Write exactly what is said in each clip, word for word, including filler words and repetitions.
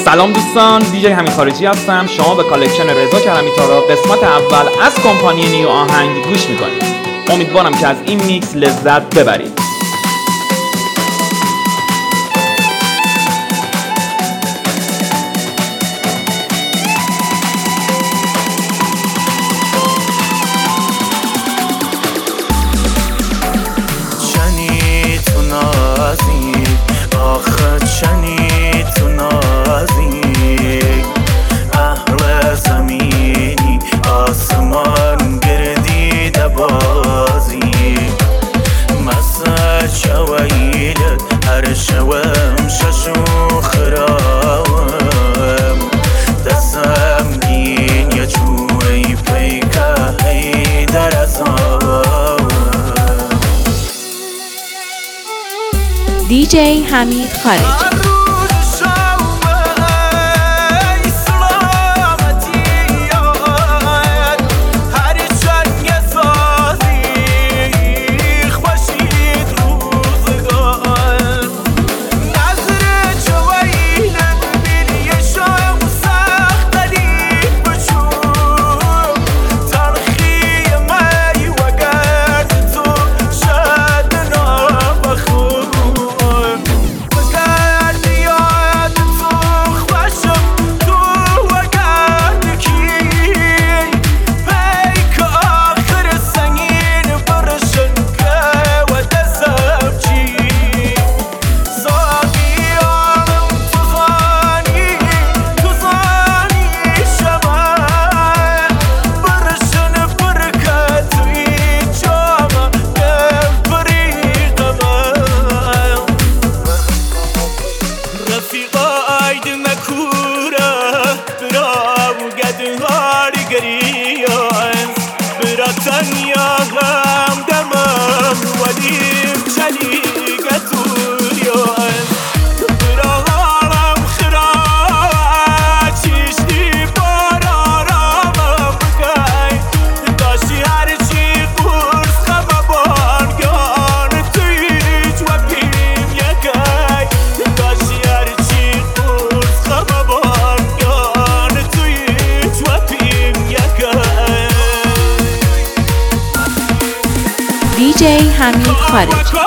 سلام دوستان، دیجی همین خارجی هستم. شما به کالکشن رضا کرمی تارا قسمت اول از کمپانی نیو آهنگ گوش میکنید. امیدوارم که از این میکس لذت ببرید. چنی تو نازی آخه چنی تو نازی اهل زمینی آسمان گردیده بازی مسا شویلت هر شوم ششو خرام دستم دین یا چوی پیکه هی در ازام دیجی حمید خارجی. دیجی حمید خارجی.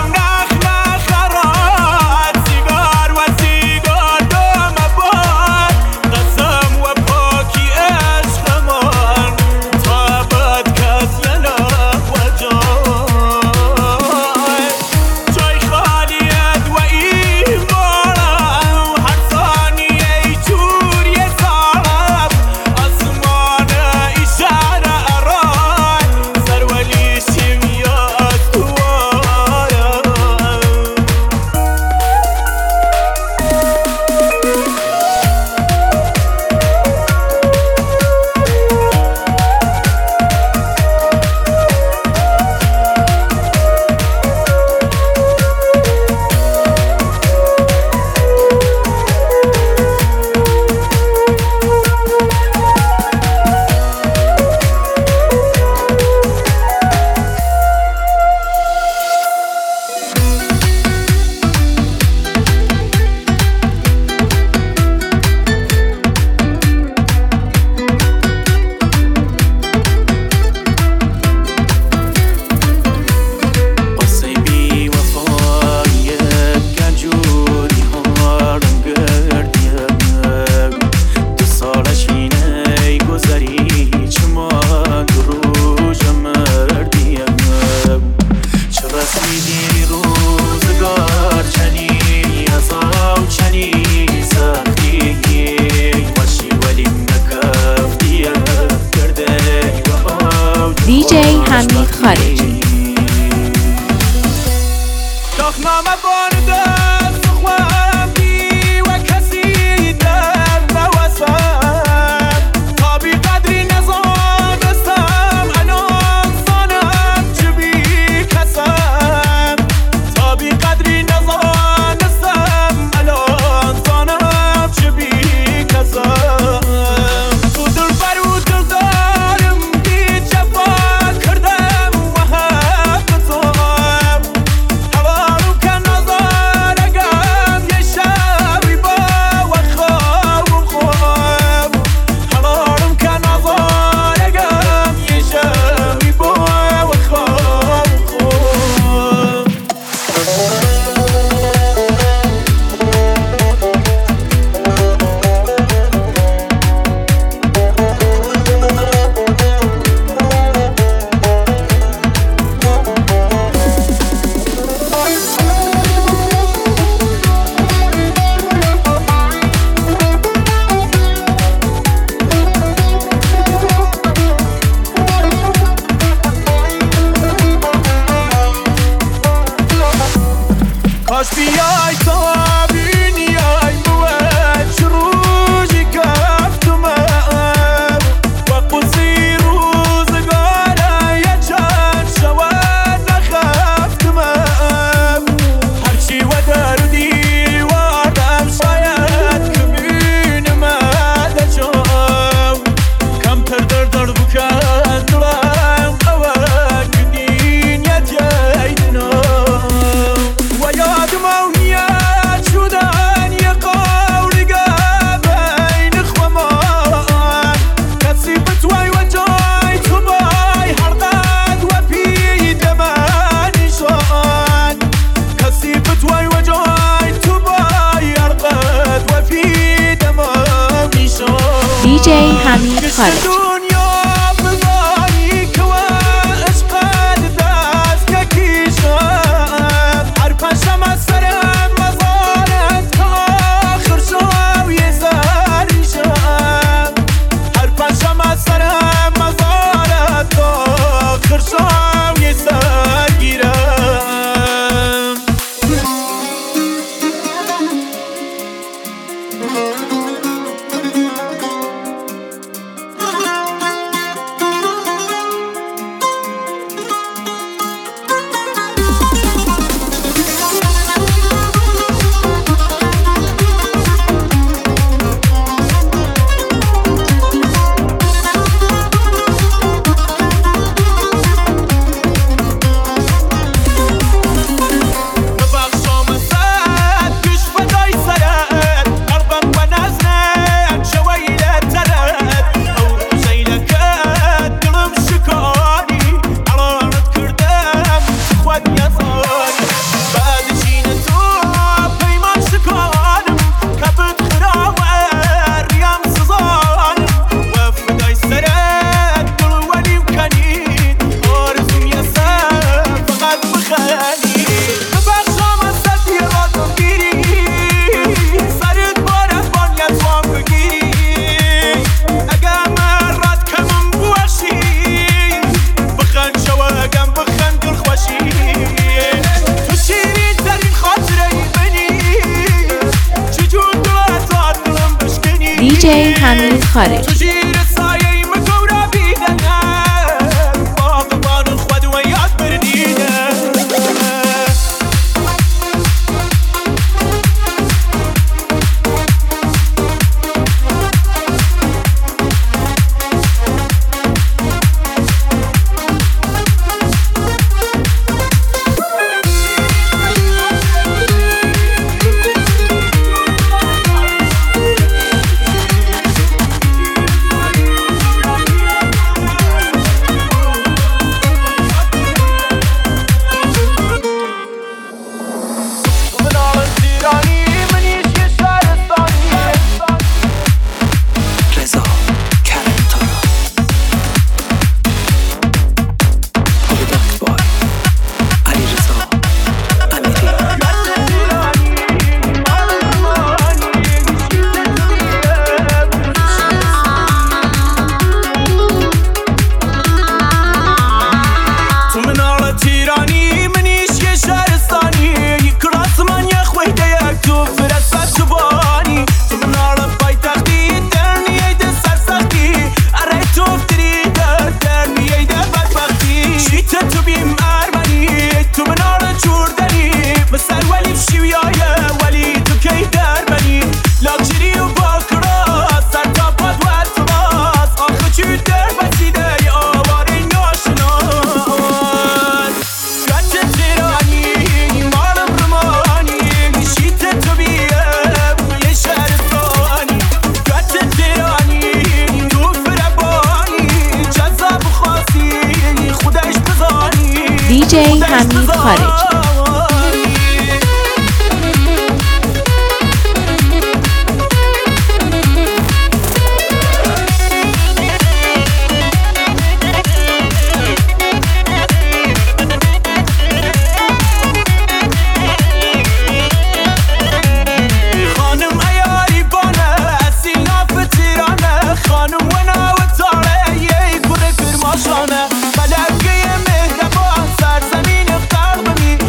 دیجی حمید خارجی. باش بیای تا بینیای بود شروعی کفتمم و قصی روزگاره یه چند شود نخفتمم هرچی و دردی وردم شاید کمینم دچم کمتر در در بکن دلم اوه کدین یت ییدنم و یادم اونیت شدن یه قولگه بین خوامان کسی بتوی و جای تو بای هر قد و پید من نشان کسی بتوی و جای تو بای هر قد و پید من نشان دی جی حمید خارجی دنیا بزانی که و عشقت دست نکشم هر پشم از سرم مزارت که آخر شو یه سری شم هر پشم از سرم مزارت که آخر شو یه سر گیرم ببخشم ازت گوش فدای سرت قلبم و نزنت شویلت ترت او زیلکت دلم شکانی علانت کردم خود یزانی بعد چین تو پیمان شکانم کبت خراور ریم سزانم و فدای سرت دل ولیم کنید آرزوم یزم فقط بخنی ببخشم ازت یه رادم گیری سرت بارت بانیت وام بگیری اگه من رد کمم بوشی بخن شواگم بخن دل خوشی تو شیرین ترین خاطره ای بنی چجور دلت داد دلم بشکنی دی جی حمید خارجی تو زیر سایه ای مگورا بیدنم باقبان خود و یاد بردینم من آن زیرانی منیش یه شهرستانی رضا کرم تارا پروداکت بای علی رضا امیری تو منال تیرانی منیش یه شهرستانی یک راست من یه خویده یک تو فرست زبانی تو منال پایتختی درنیه ده سرسختی اره تو افتری در درنیه ده بدبختی شیط تو بیم ارمنی تو منال چوردنی مثل ولی شویایه ولی تو کی دربنی لاکچری و باکرا سر تا پاد و اتواز آخه چی در بسیده یه آواره ناشناس گچ تیرانی مالم رمانی شیط تو بیم یه شهرستانی گچ تیرانی تو فربانی جذاب خاصی خودش بزانی دی جی حمید خارجی خانم ایاری بانه اصیل ناف تیرانه خانم و ناو تاره یه گره کرماشانه ملکه مهربان سرزمین قلبمی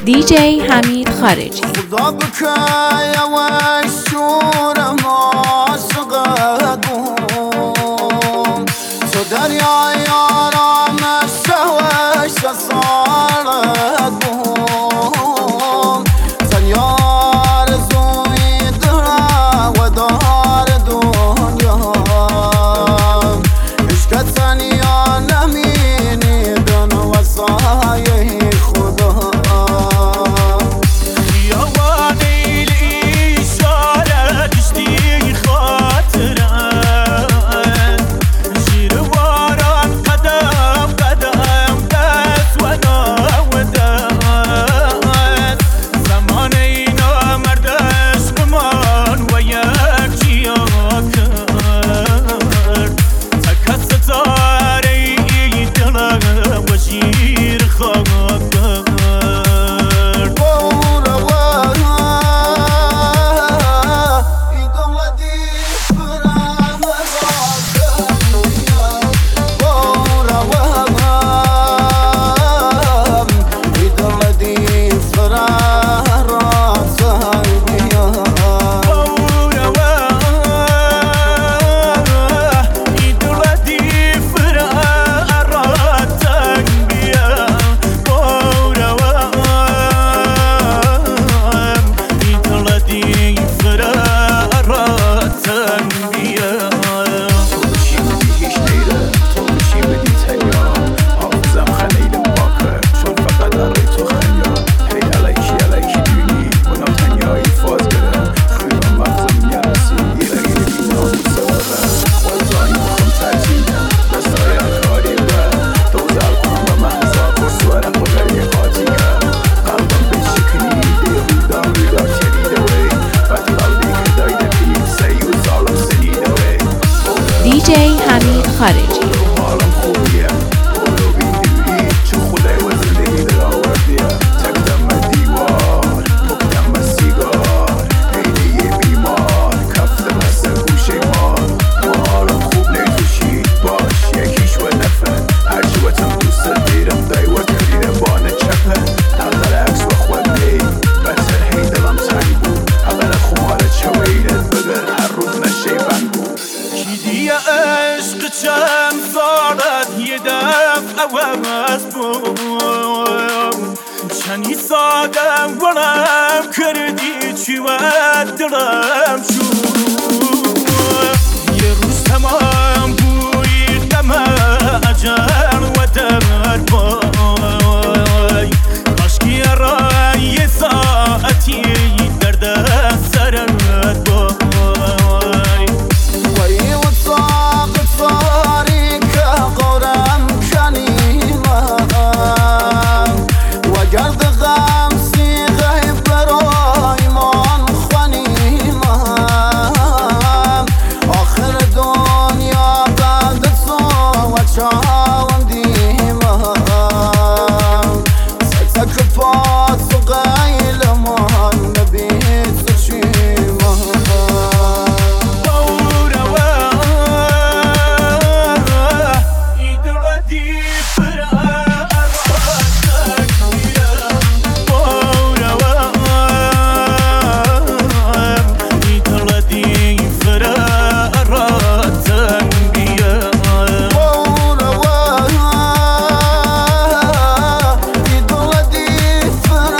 دیجی حمید خارجی. خدا بکای و شورم عاشقم تو دریای آرامش شوش سالت بوم تنیا آرزوی دلم و دار دنیا عشق تنیا نمینی دن و سایه خدا دیجی حمید خارجی. عشق چند سالت یه دفع عوض بود چنی سادم ولم کردی چی و دلم شد یه روز تمام بوی دم اجل و درد وای کاشکی را یه ساعتی درد سرت وای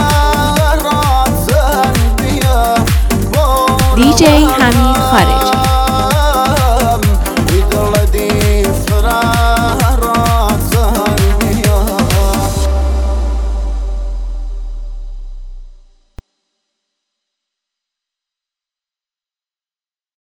دیجی حمید خارجی.